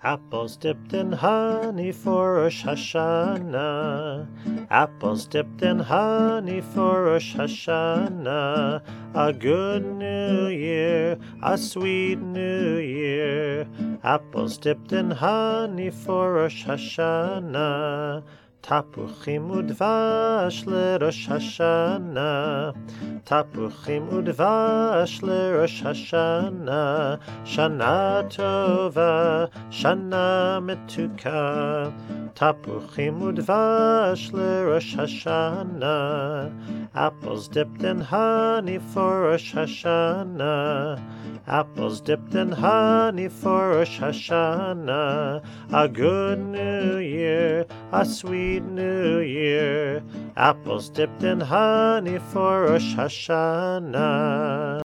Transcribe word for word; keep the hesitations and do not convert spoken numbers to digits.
Apples dipped in honey for Rosh Hashanah. Apples dipped in honey for Rosh Hashanah. A good new year, a sweet new year. Apples dipped in honey for Rosh Hashanah. Tapuchim udvash leRosh Hashanah. Tapuchim udvash leRosh Hashanah. Shana tova, shana metuka. Tapuchim udvash leRosh Hashanah. Apples dipped in honey for Rosh Hashanah. Apples dipped in honey for Rosh Hashanah. A good new year, a sweet new year. Apples dipped in honey for Rosh Hashanah.